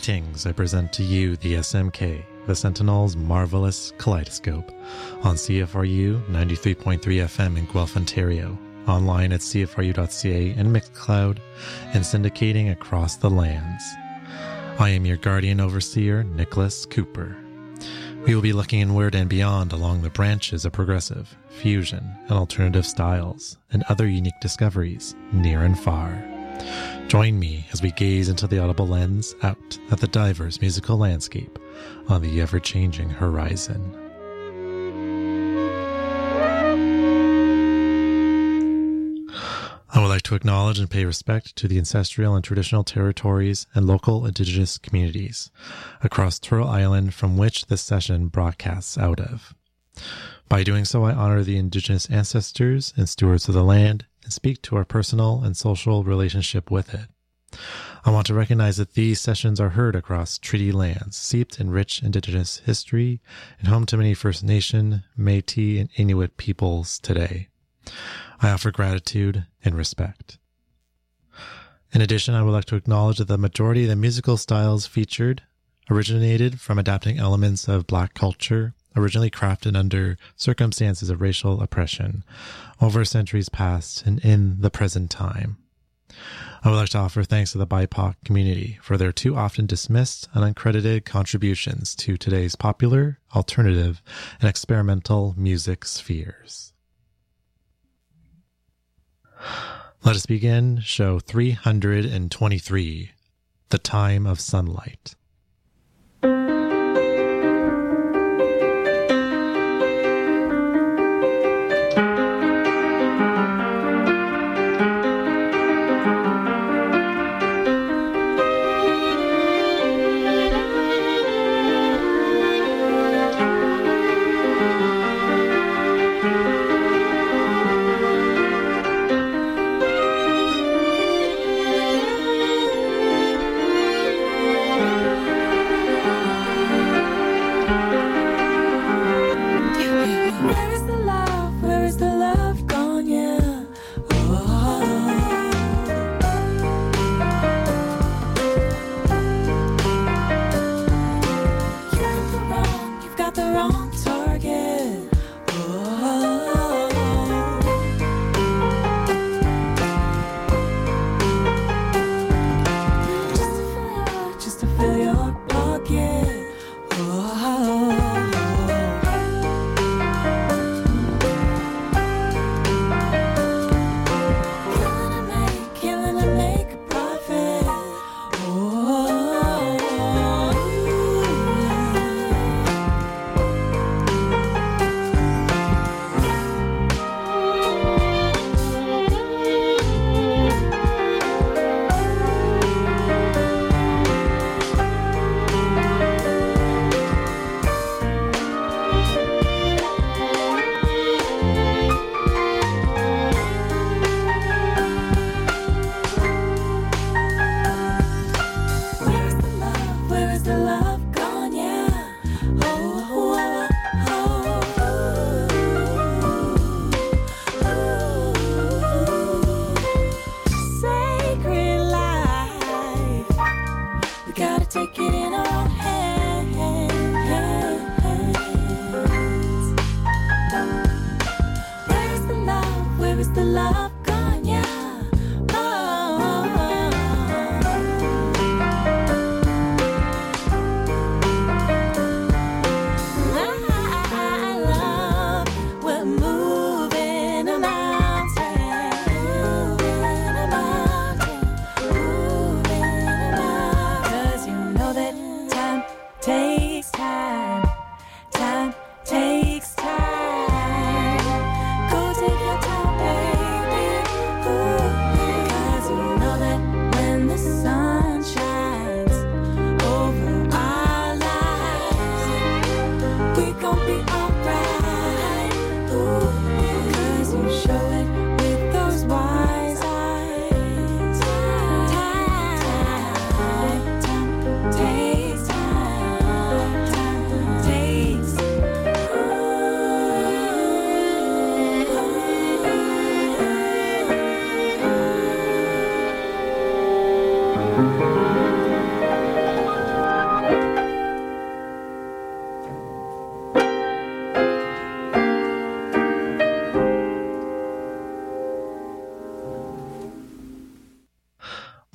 Greetings, I present to you the SMK, the Sentinel's Marvelous Kaleidoscope, on CFRU 93.3 FM in Guelph, Ontario, online at cfru.ca and Mixcloud, and syndicating across the lands. I am your guardian overseer, Nicholas Cooper. We will be looking inward and beyond along the branches of progressive, fusion, and alternative styles, and other unique discoveries, near and far. Join me as we gaze into the audible lens out at the diverse musical landscape on the ever-changing horizon. I would like to acknowledge and pay respect to the ancestral and traditional territories and local Indigenous communities across Turtle Island from which this session broadcasts out of. By doing so, I honor the Indigenous ancestors and stewards of the land and speak to our personal and social relationship with it. I want to recognize that these sessions are heard across treaty lands, steeped in rich Indigenous history and home to many First Nation, Métis, and Inuit peoples today. I offer gratitude and respect. In addition, I would like to acknowledge that the majority of the musical styles featured originated from adapting elements of Black culture, originally crafted under circumstances of racial oppression, over centuries past and in the present time. I would like to offer thanks to the BIPOC community for their too often dismissed and uncredited contributions to today's popular, alternative, and experimental music spheres. Let us begin show 323, The Time of Sunlight.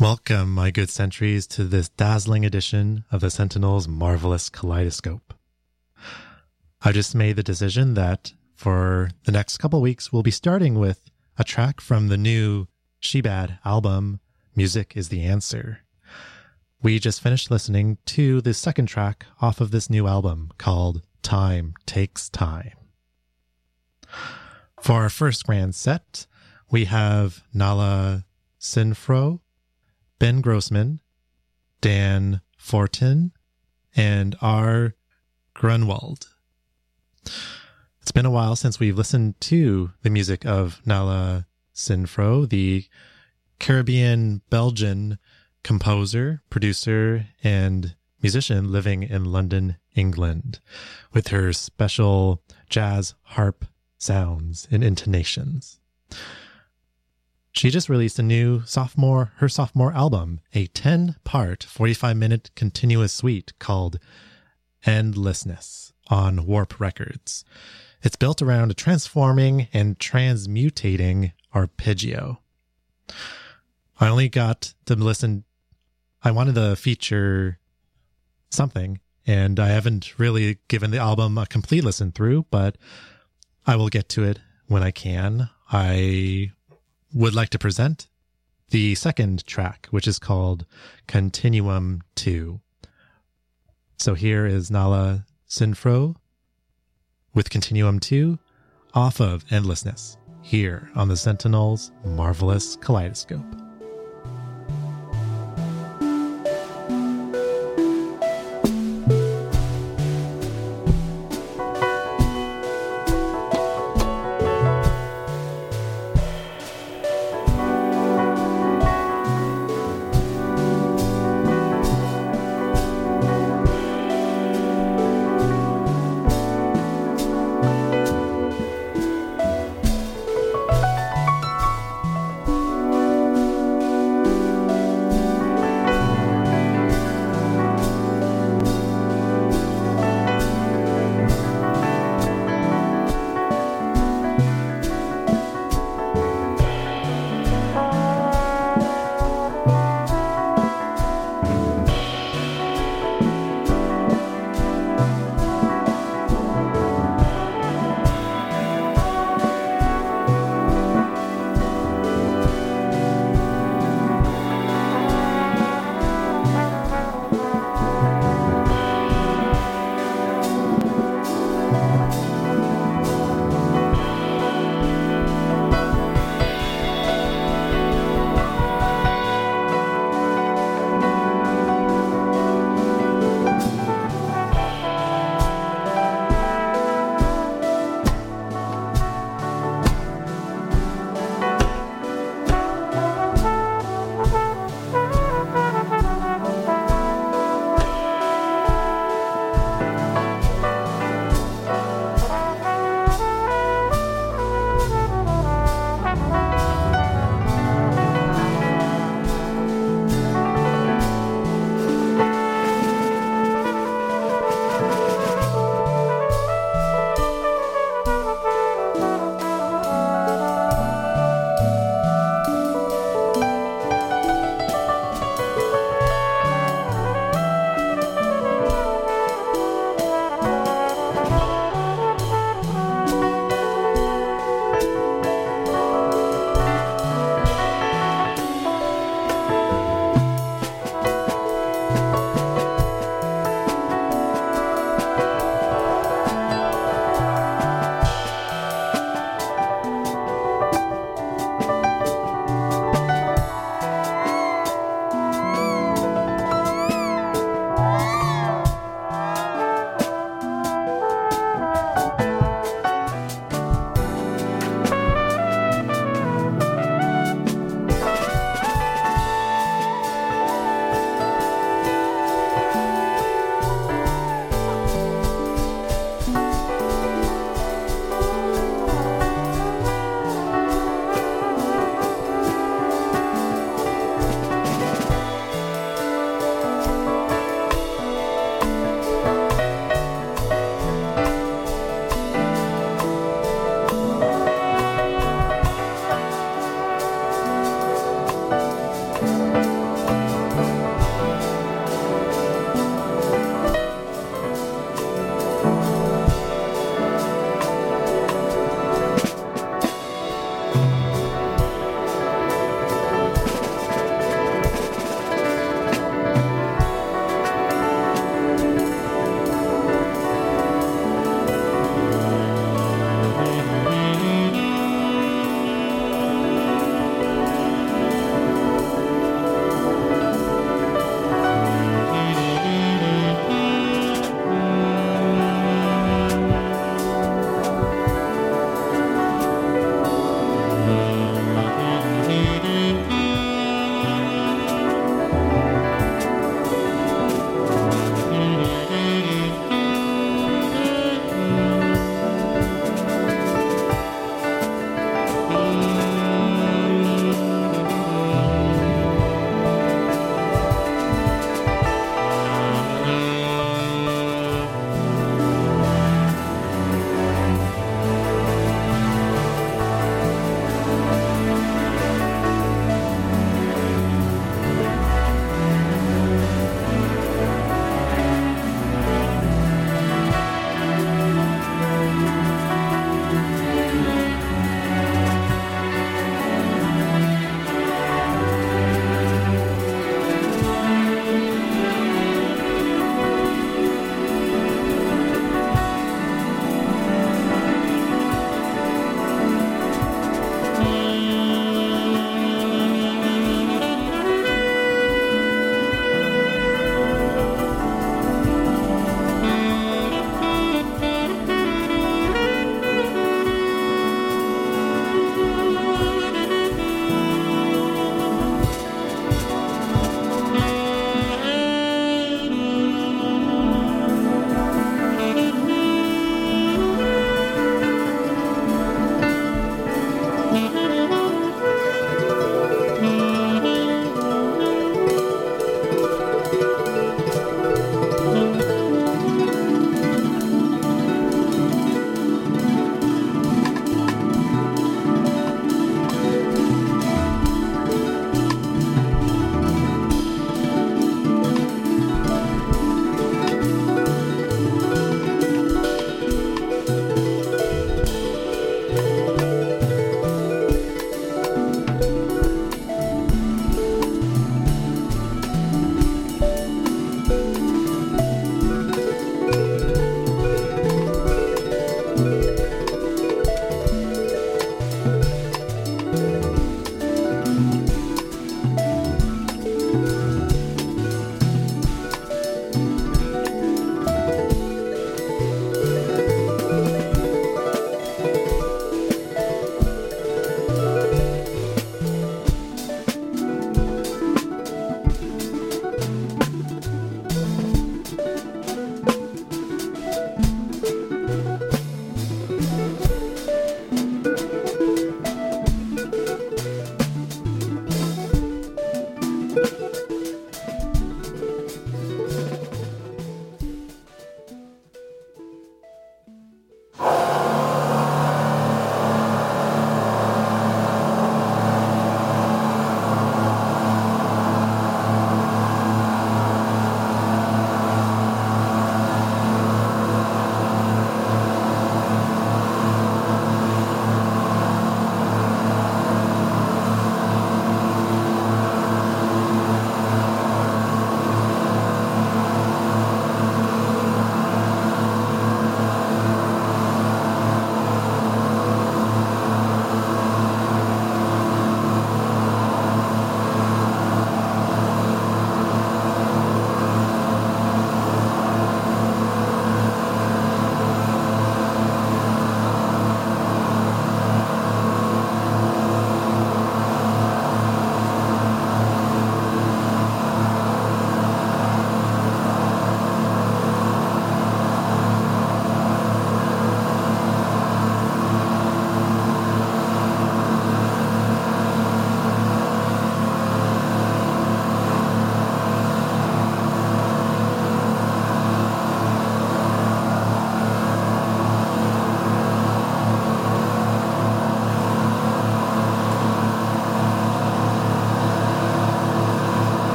Welcome, my good sentries, to this dazzling edition of the Sentinel's Marvelous Kaleidoscope. I just made the decision that for the next couple weeks, we'll be starting with a track from the new Shebad album, Music is the Answer. We just finished listening to the second track off of this new album called Time Takes Time. For our first grand set, we have Nala Sinfro, Ben Grossman, Dan Fortin, and R. Grunwald. It's been a while since we've listened to the music of Nala Sinfro, the Caribbean-Belgian composer, producer, and musician living in London, England, with her special jazz harp sounds and intonations. She just released a new her sophomore album, a 10-part, 45-minute continuous suite called Endlessness on Warp Records. It's built around a transforming and transmutating arpeggio. I only got to listen. I wanted to feature something, and I haven't really given the album a complete listen through, but I will get to it when I can. I would like to present the second track, which is called Continuum 2. So here is Nala Sinfro with Continuum 2 off of Endlessness, here on the Sentinel's Marvelous Kaleidoscope.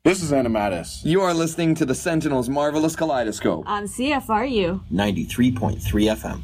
This is Animatus. You are listening to the Sentinel's Marvelous Kaleidoscope on CFRU 93.3 FM.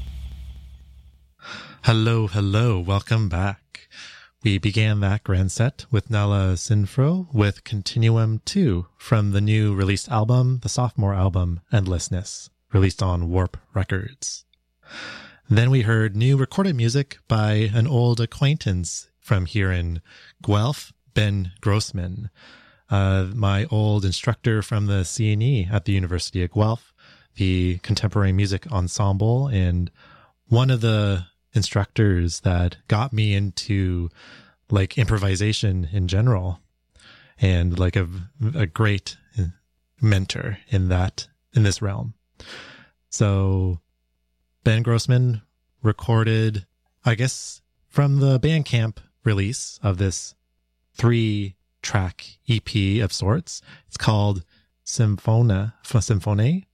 Hello, welcome back. We began that grand set with Nella Sinfro with Continuum 2 from the new released album, the sophomore album, Endlessness, released on Warp Records. Then we heard new recorded music by an old acquaintance from here in Guelph, Ben Grossman, my old instructor from the CNE at the University of Guelph, the Contemporary Music Ensemble, and one of the instructors that got me into like improvisation in general, and like a great mentor in this realm. So Ben Grossman recorded, I guess, from the Bandcamp release of this 3-track EP of sorts. It's called Symphonie,